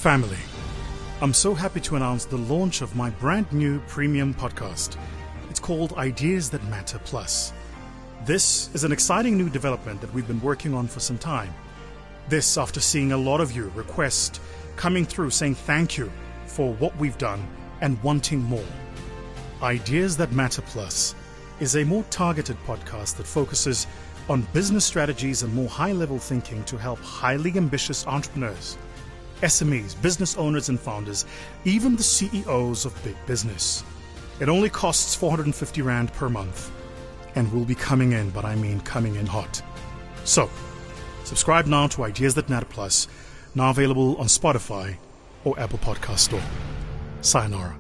Family, I'm so happy to announce the launch of my brand new premium podcast. It's called Ideas That Matter Plus. This is an exciting new development that we've been working on for some time. This after seeing a lot of you request coming through saying thank you for what we've done and wanting more. Ideas That Matter Plus is a more targeted podcast that focuses on business strategies and more high-level thinking to help highly ambitious entrepreneurs, SMEs, business owners and founders, even the CEOs of big business. It only costs 450 Rand per month and will be coming in, but I mean coming in hot. So, subscribe now to Ideas That Matter Plus, now available on Spotify or Apple Podcast Store. Sayonara.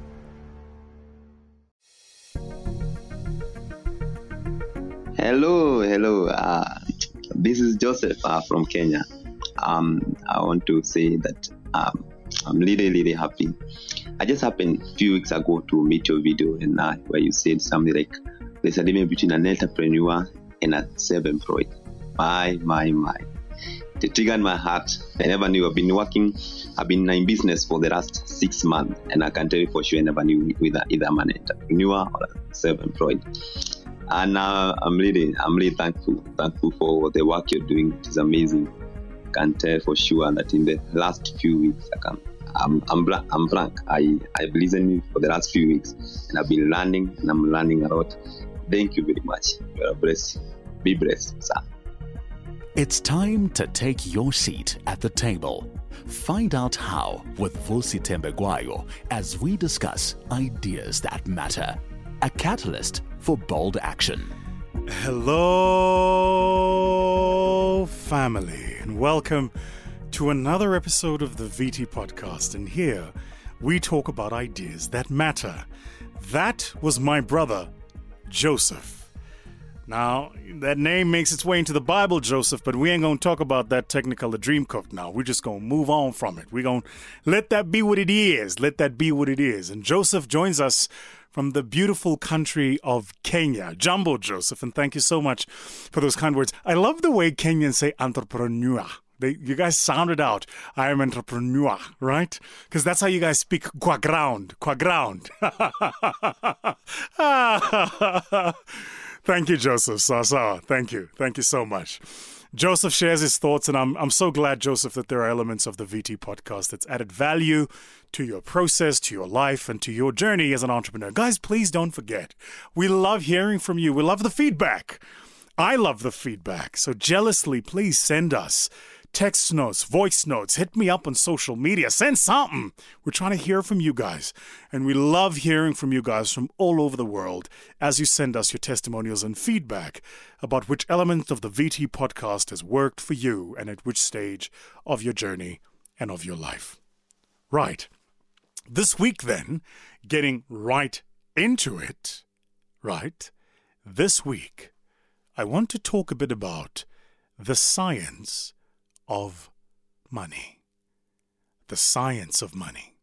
Hello. This is Joseph from Kenya. I want to say that I'm really happy. I just happened a few weeks ago to meet your video and where you said something like there's a difference between an entrepreneur and a self-employed. My. It triggered my heart. I never knew. I've been in business for the last 6 months, and I can tell you for sure I never knew whether either I'm an entrepreneur or self-employed. And I'm really thankful for the work you're doing. It is amazing. I can tell for sure that in the last few weeks, I'm blank. I've listened for the last few weeks, and I've been learning, and I'm learning a lot. Thank you very much. You're blessed. Be blessed, sir. It's time to take your seat at the table. Find out how with Vusi Tembegwayo as we discuss ideas that matter. A catalyst for bold action. Hello, family, and welcome to another episode of the VT Podcast. And here we talk about ideas that matter. That was my brother, Joseph. Now, that name makes its way into the Bible, Joseph, but we ain't going to talk about that technical dream cook now. We're just going to move on from it. We're going to let that be what it is. Let that be what it is. And Joseph joins us from the beautiful country of Kenya. Jambo, Joseph, and thank you so much for those kind words. I love the way Kenyans say entrepreneur. You guys sounded out, I am entrepreneur, right? Because that's how you guys speak qua ground. Thank you, Joseph. Sawa. Thank you so much. Joseph shares his thoughts, and I'm so glad, Joseph, that there are elements of the VT podcast that's added value to your process, to your life, and to your journey as an entrepreneur. Guys, please don't forget, we love hearing from you. We love the feedback. I love the feedback. So jealously, please send us text notes, voice notes, hit me up on social media, send something. We're trying to hear from you guys. And we love hearing from you guys from all over the world as you send us your testimonials and feedback about which element of the VT podcast has worked for you and at which stage of your journey and of your life. Right. This week then, getting right into it, right? This week, I want to talk a bit about the science of money. The science of money.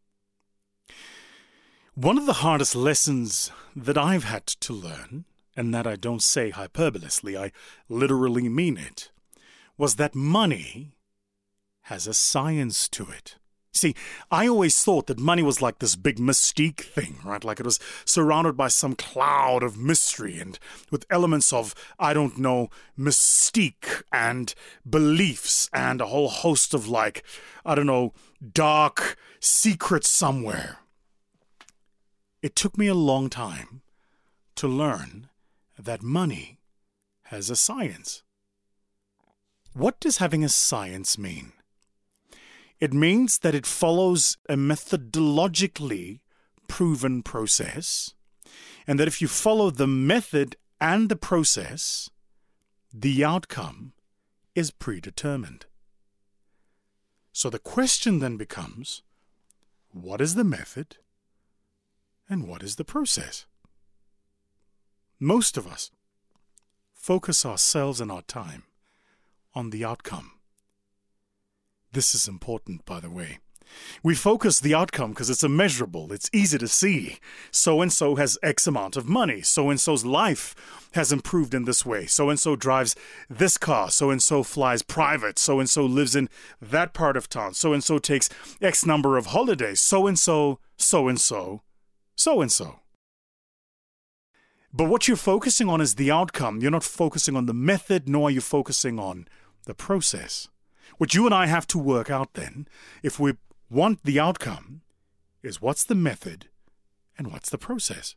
One of the hardest lessons that I've had to learn, and that I don't say hyperbolistically, I literally mean it, was that money has a science to it. See, I always thought that money was like this big mystique thing, right? Like it was surrounded by some cloud of mystery and with elements of, I don't know, mystique and beliefs and a whole host of like, I don't know, dark secrets somewhere. It took me a long time to learn that money has a science. What does having a science mean? It means that it follows a methodologically proven process, and that if you follow the method and the process, the outcome is predetermined. So the question then becomes, what is the method and what is the process? Most of us focus ourselves and our time on the outcome. This is important, by the way. We focus the outcome because it's immeasurable. It's easy to see. So-and-so has X amount of money. So-and-so's life has improved in this way. So-and-so drives this car. So-and-so flies private. So-and-so lives in that part of town. So-and-so takes X number of holidays. So-and-so, so-and-so, so-and-so. But what you're focusing on is the outcome. You're not focusing on the method, nor are you focusing on the process. What you and I have to work out then, if we want the outcome, is what's the method and what's the process.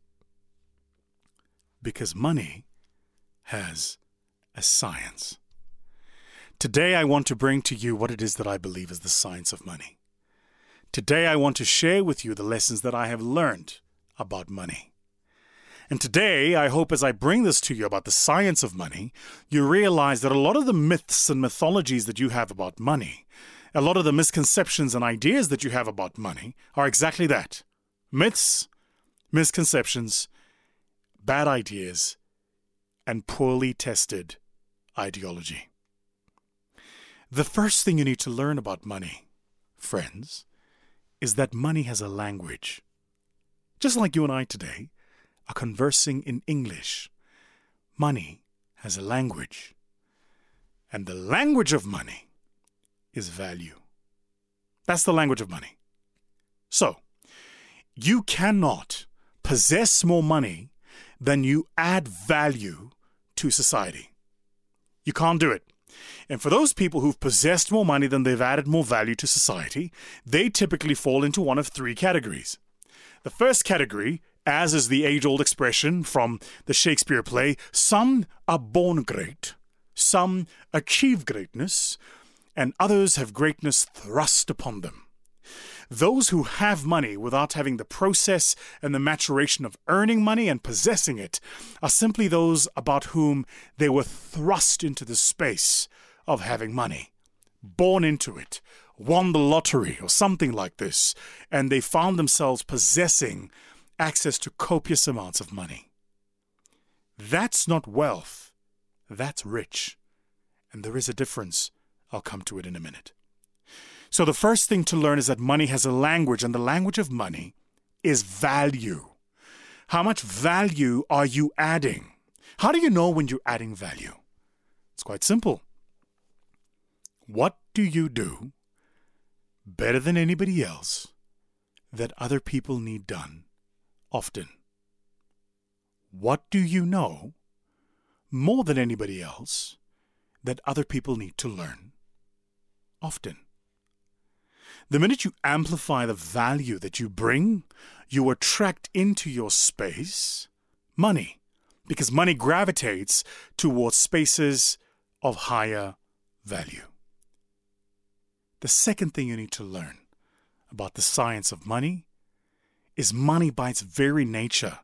Because money has a science. Today I want to bring to you what it is that I believe is the science of money. Today I want to share with you the lessons that I have learned about money. And today, I hope as I bring this to you about the science of money, you realize that a lot of the myths and mythologies that you have about money, a lot of the misconceptions and ideas that you have about money are exactly that. Myths, misconceptions, bad ideas, and poorly tested ideology. The first thing you need to learn about money, friends, is that money has a language. Just like you and I today are conversing in English. Money has a language. And the language of money is value. That's the language of money. So, you cannot possess more money than you add value to society. You can't do it. And for those people who've possessed more money than they've added more value to society, they typically fall into one of three categories. The first category, as is the age-old expression from the Shakespeare play, some are born great, some achieve greatness, and others have greatness thrust upon them. Those who have money without having the process and the maturation of earning money and possessing it are simply those about whom they were thrust into the space of having money, born into it, won the lottery or something like this, and they found themselves possessing access to copious amounts of money. That's not wealth. That's rich. And there is a difference. I'll come to it in a minute. So the first thing to learn is that money has a language, and the language of money is value. How much value are you adding? How do you know when you're adding value? It's quite simple. What do you do better than anybody else that other people need done often? What do you know more than anybody else that other people need to learn often? The minute you amplify the value that you bring, you attract into your space money, because money gravitates towards spaces of higher value. The second thing you need to learn about the science of money is money by its very nature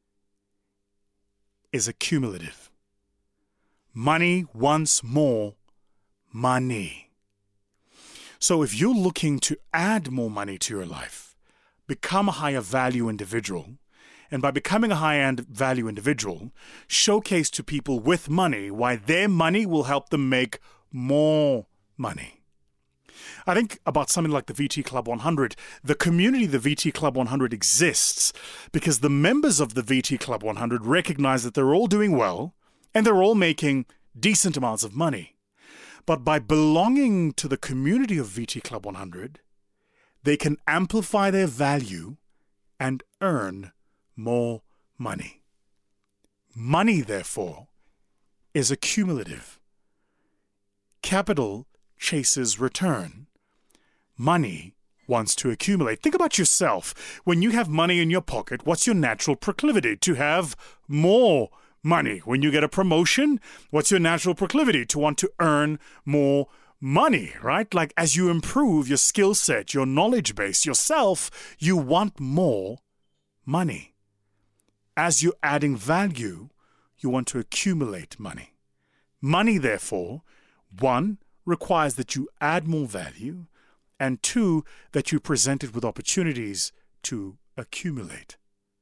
is accumulative. Money wants more money. So if you're looking to add more money to your life, become a higher value individual, and by becoming a high-end value individual, showcase to people with money why their money will help them make more money. I think about something like the VT Club 100. The community, the VT Club 100, exists because the members of the VT Club 100 recognize that they're all doing well and they're all making decent amounts of money. But by belonging to the community of VT Club 100, they can amplify their value and earn more money. Money, therefore, is accumulative. Capital chases return. Money wants to accumulate. Think about yourself. When you have money in your pocket, what's your natural proclivity? To have more money. When you get a promotion, what's your natural proclivity? To want to earn more money, right? Like as you improve your skill set, your knowledge base, yourself, you want more money. As you're adding value, you want to accumulate money. Money, therefore, one, requires that you add more value, and two, that you present it with opportunities to accumulate.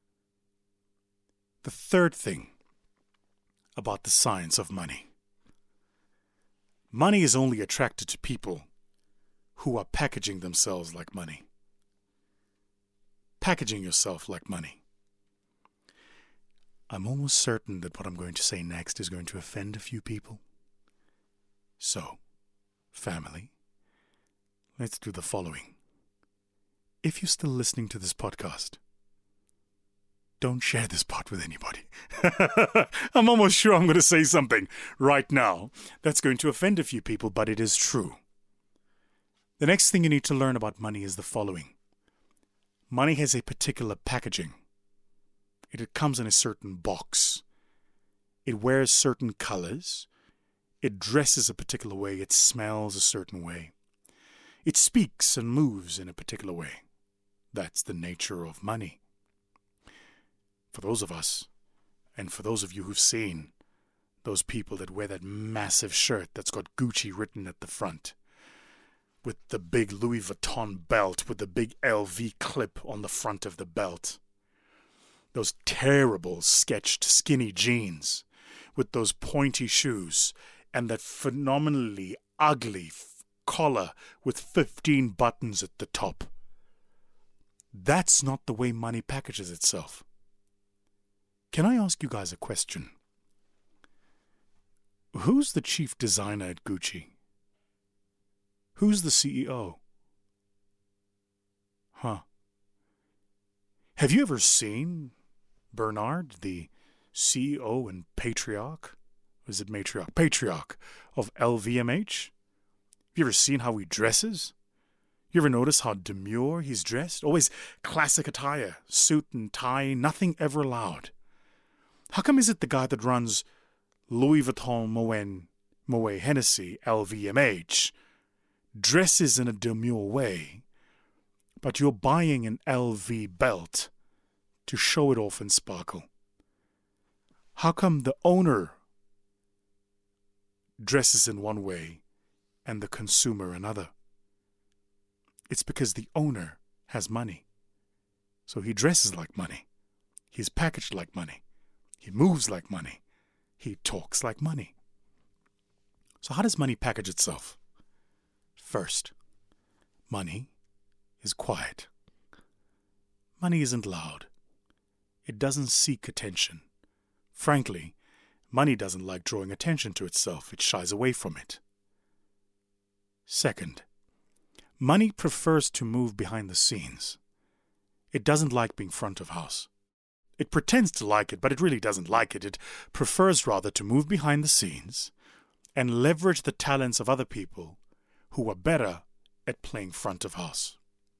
The third thing about the science of money. Money is only attracted to people who are packaging themselves like money. Packaging yourself like money. I'm almost certain that what I'm going to say next is going to offend a few people. So, family, let's do the following. If you're still listening to this podcast, don't share this part with anybody. I'm almost sure I'm going to say something right now that's going to offend a few people, but it is true. The next thing you need to learn about money is the following. Money has a particular packaging. It comes in a certain box. It wears certain colors. It dresses a particular way. It smells a certain way. It speaks and moves in a particular way. That's the nature of money. For those of us, and for those of you who've seen those people that wear that massive shirt that's got Gucci written at the front, with the big Louis Vuitton belt, with the big LV clip on the front of the belt, those terrible sketched skinny jeans, with those pointy shoes, and that phenomenally ugly collar with 15 buttons at the top. That's not the way money packages itself. Can I ask you guys a question? Who's the chief designer at Gucci? Who's the CEO? Have you ever seen Bernard, the CEO and patriarch? Or is it matriarch? Patriarch of LVMH? Have you ever seen how he dresses? You ever notice how demure he's dressed? Always classic attire, suit and tie, nothing ever loud. How come is it the guy that runs Louis Vuitton, Moet Hennessy, LVMH, dresses in a demure way, but you're buying an LV belt to show it off and sparkle? How come the owner dresses in one way and the consumer another? It's because the owner has money. So he dresses like money. He's packaged like money. He moves like money. He talks like money. So how does money package itself? First, money is quiet. Money isn't loud. It doesn't seek attention. Frankly, money doesn't like drawing attention to itself. It shies away from it. Second, money prefers to move behind the scenes. It doesn't like being front of house. It pretends to like it, but it really doesn't like it. It prefers rather to move behind the scenes and leverage the talents of other people who are better at playing front of house.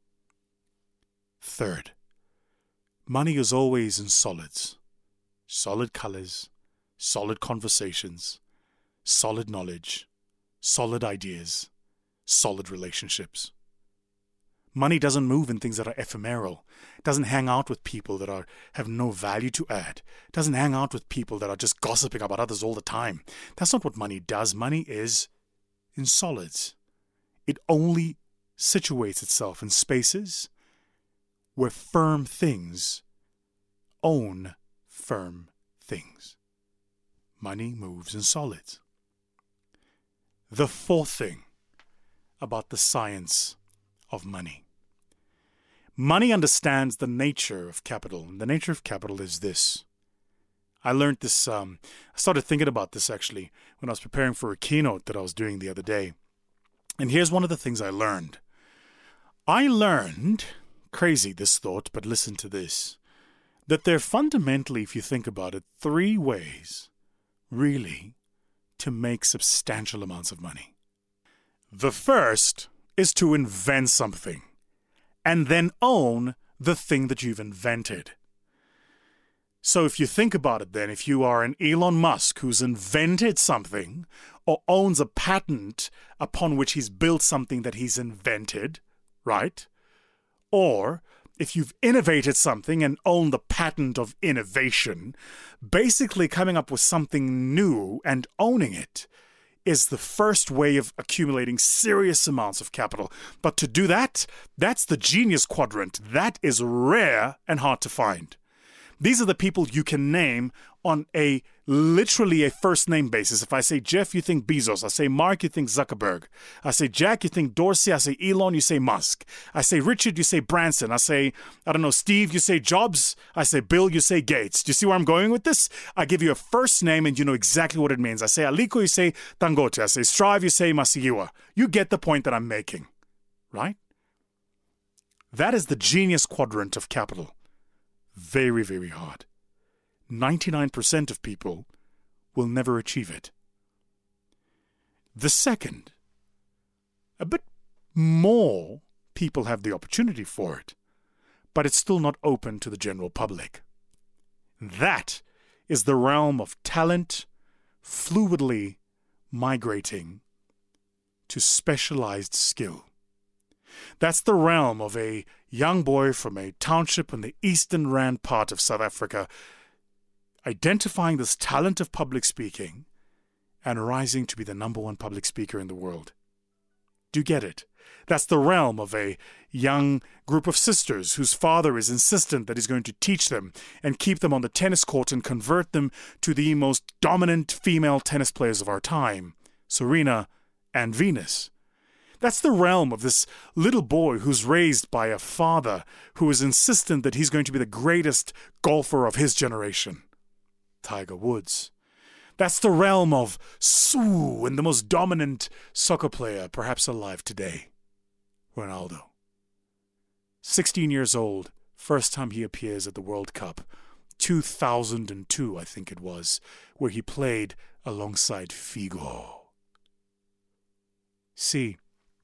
Third, money is always in solids. Solid colors, solid conversations, solid knowledge, solid ideas, solid relationships. Money doesn't move in things that are ephemeral. It doesn't hang out with people that have no value to add. It doesn't hang out with people that are just gossiping about others all the time. That's not what money does. Money is in solids. It only situates itself in spaces where firm things own firm things. Money moves in solids. The fourth thing about the science of money. Money understands the nature of capital, and the nature of capital is this. I learned this, I started thinking about this actually when I was preparing for a keynote that I was doing the other day. And here's one of the things I learned. I learned, crazy this thought, but listen to this, that there are fundamentally, if you think about it, 3 ways, really, to make substantial amounts of money. The first is to invent something and then own the thing that you've invented. So if you think about it then, if you are an Elon Musk who's invented something or owns a patent upon which he's built something that he's invented, right? Or if you've innovated something and own the patent of innovation, basically coming up with something new and owning it is the first way of accumulating serious amounts of capital. But to do that, that's the genius quadrant. That is rare and hard to find. These are the people you can name on a literally a first name basis. If I say Jeff, you think Bezos. I say Mark, you think Zuckerberg. I say Jack, you think Dorsey. I say Elon, you say Musk. I say Richard, you say Branson. I say, Steve, you say Jobs. I say Bill, you say Gates. Do you see where I'm going with this? I give you a first name and you know exactly what it means. I say Aliko, you say Dangote. I say Strive, you say Masiyiwa. You get the point that I'm making, right? That is the genius quadrant of capital. Very, very hard. 99% of people will never achieve it. The second, a bit more people have the opportunity for it, but it's still not open to the general public. That is the realm of talent fluidly migrating to specialized skill. That's the realm of a young boy from a township in the Eastern Rand part of South Africa identifying this talent of public speaking and rising to be the number one public speaker in the world. Do you get it? That's the realm of a young group of sisters whose father is insistent that he's going to teach them and keep them on the tennis court and convert them to the most dominant female tennis players of our time, Serena and Venus. That's the realm of this little boy who's raised by a father who is insistent that he's going to be the greatest golfer of his generation, Tiger Woods. That's the realm of Sue and the most dominant soccer player perhaps alive today, Ronaldo. 16 years old, first time he appears at the World Cup, 2002 I think it was, where he played alongside Figo. See,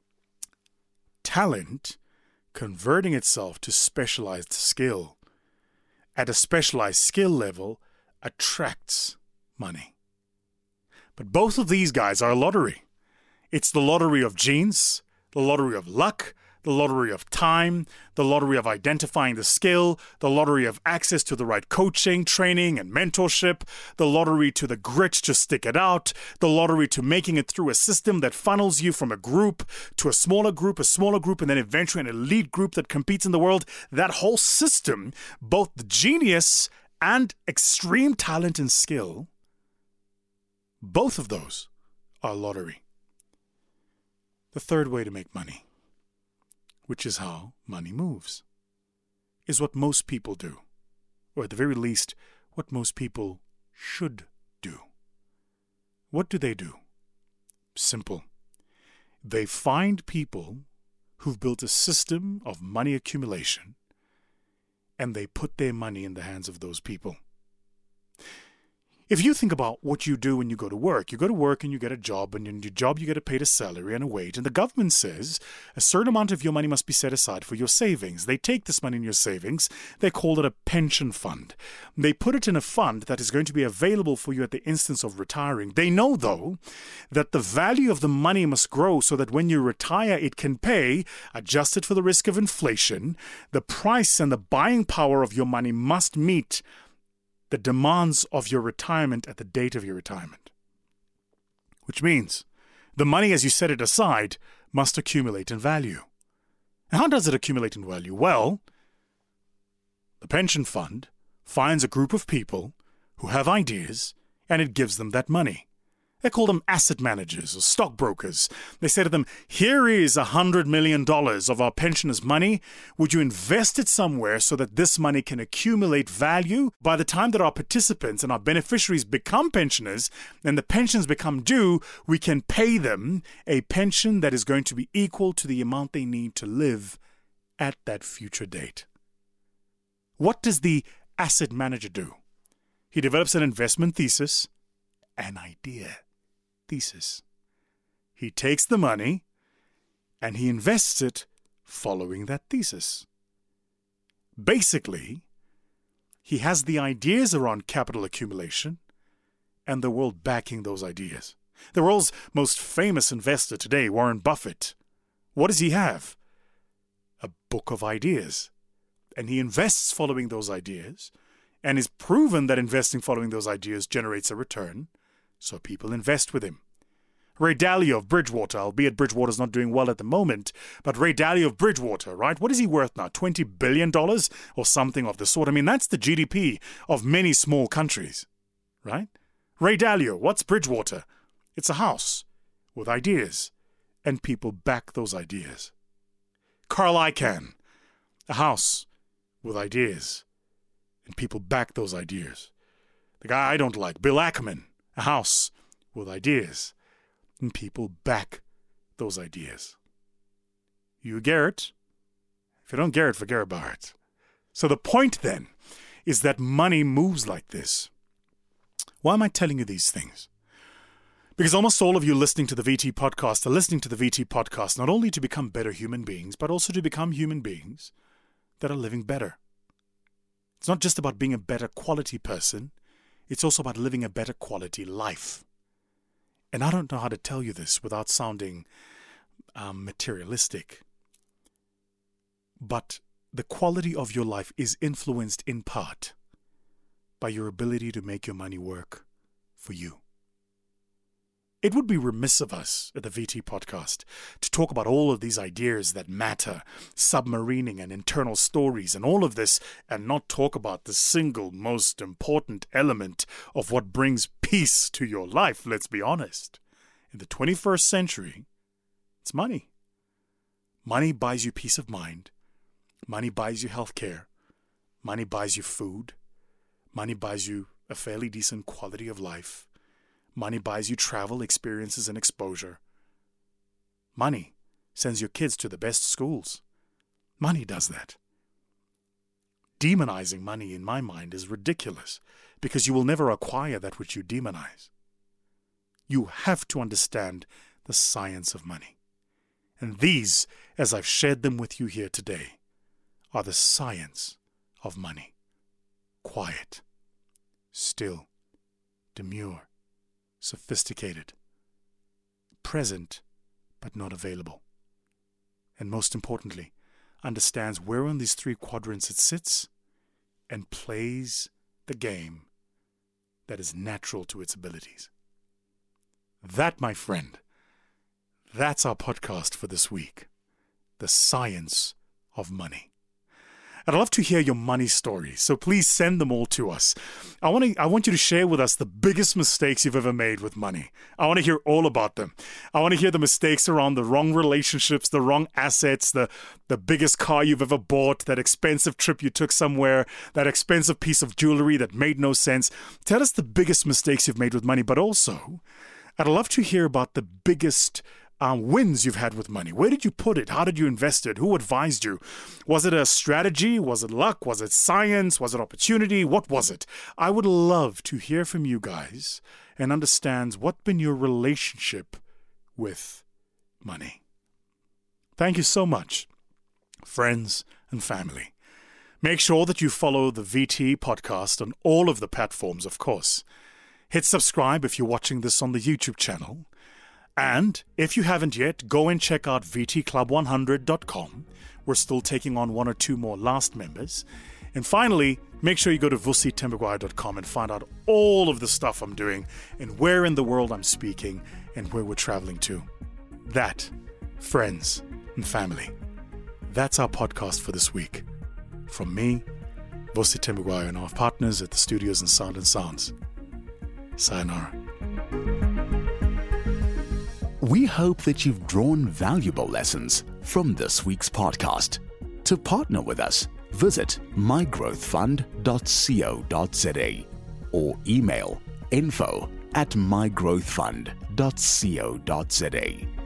talent converting itself to specialized skill at a specialized skill level attracts money. But both of these guys are a lottery. It's the lottery of genes, the lottery of luck, the lottery of time, the lottery of identifying the skill, the lottery of access to the right coaching, training, and mentorship, the lottery to the grit to stick it out, the lottery to making it through a system that funnels you from a group to a smaller group, and then eventually an elite group that competes in the world. That whole system, both the genius and extreme talent and skill, both of those are lottery. The third way to make money, which is how money moves, is what most people do, or at the very least, what most people should do. What do? Simple. They find people who've built a system of money accumulation, and they put their money in the hands of those people. If you think about what you do when you go to work and you get a job, and in your job you get paid a salary and a wage, and the government says a certain amount of your money must be set aside for your savings. They take this money in your savings, they call it a pension fund. They put it in a fund that is going to be available for you at the instance of retiring. They know, though, that the value of the money must grow so that when you retire it can pay, adjusted for the risk of inflation. The price and the buying power of your money must meet the demands of your retirement at the date of your retirement. Which means the money, as you set it aside, must accumulate in value. And how does it accumulate in value? Well, the pension fund finds a group of people who have ideas, and it gives them that money. They call them asset managers or stockbrokers. They say to them, here is $100 million of our pensioners' money. Would you invest it somewhere so that this money can accumulate value? By the time that our participants and our beneficiaries become pensioners and the pensions become due, we can pay them a pension that is going to be equal to the amount they need to live at that future date. What does the asset manager do? He develops an investment thesis, an idea. Thesis. He takes the money and he invests it following that thesis. Basically, he has the ideas around capital accumulation and the world backing those ideas. The world's most famous investor today, Warren Buffett, what does he have? A book of ideas. And he invests following those ideas, and is proven that investing following those ideas generates a return. So people invest with him. Ray Dalio of Bridgewater, albeit Bridgewater's not doing well at the moment, but Ray Dalio of Bridgewater, right? What is he worth now? $20 billion or something of the sort? I mean, that's the GDP of many small countries, right? Ray Dalio, what's Bridgewater? It's a house with ideas, and people back those ideas. Carl Icahn, a house with ideas, and people back those ideas. The guy I don't like, Bill Ackman, a house with ideas, and people back those ideas. You get it? If you don't get it, forget about it. So the point then is that money moves like this. Why am I telling you these things? Because almost all of you listening to the VT podcast are listening to the VT podcast not only to become better human beings, but also to become human beings that are living better. It's not just about being a better quality person. It's also about living a better quality life. And I don't know how to tell you this without sounding materialistic. But the quality of your life is influenced in part by your ability to make your money work for you. It would be remiss of us at the VT podcast to talk about all of these ideas that matter, submarining and internal stories and all of this, and not talk about the single most important element of what brings peace to your life, let's be honest. In the 21st century, it's money. Money buys you peace of mind. Money buys you health care. Money buys you food. Money buys you a fairly decent quality of life. Money buys you travel, experiences, and exposure. Money sends your kids to the best schools. Money does that. Demonizing money, in my mind, is ridiculous because you will never acquire that which you demonize. You have to understand the science of money. And these, as I've shared them with you here today, are the science of money. Quiet, still, demure, sophisticated, present but not available, and most importantly, understands where on these three quadrants it sits and plays the game that is natural to its abilities. That, my friend, that's our podcast for this week. The Science of Money. I'd love to hear your money stories, so please send them all to us. I want you to share with us the biggest mistakes you've ever made with money. I want to hear all about them. I want to hear the mistakes around the wrong relationships, the wrong assets, the biggest car you've ever bought, that expensive trip you took somewhere, that expensive piece of jewelry that made no sense. Tell us the biggest mistakes you've made with money, but also, I'd love to hear about the biggest wins you've had with money. Where did you put it? How did you invest it? Who advised you? Was it a strategy? Was it luck? Was it science? Was it opportunity? What was it? I would love to hear from you guys and understand what's been your relationship with money. Thank you so much, friends and family. Make sure that you follow the VT podcast on all of the platforms, of course. Hit subscribe if you're watching this on the YouTube channel. And if you haven't yet, go and check out vtclub100.com. We're still taking on 1 or 2 more last members. And finally, make sure you go to vusitembegwayo.com and find out all of the stuff I'm doing and where in the world I'm speaking and where we're traveling to. That, friends and family, that's our podcast for this week. From me, Vusi Tembegwayo, and our partners at the studios and Sound and Sounds. Sayonara. We hope that you've drawn valuable lessons from this week's podcast. To partner with us, visit mygrowthfund.co.za or email info@mygrowthfund.co.za.